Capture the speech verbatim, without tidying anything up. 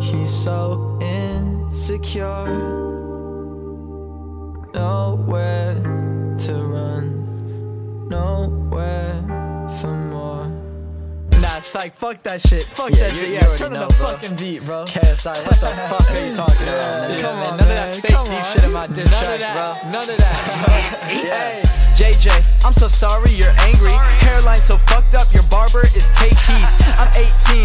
He's so insecure, nowhere to run, nowhere for more. Nah, psych, fuck that shit, fuck Yeah, that you- shit, you yeah, already turn on know, the bro. fucking beat, bro. K S I, what the fuck are you talking about, man? Yeah, Come man, on, none man. of that fake Come deep on. shit in my diss None of tracks, that. bro. None of that. Hey, J J, I'm so sorry you're angry. Hairline so fucked up, your barber is Tay Keith. I'm eighteen,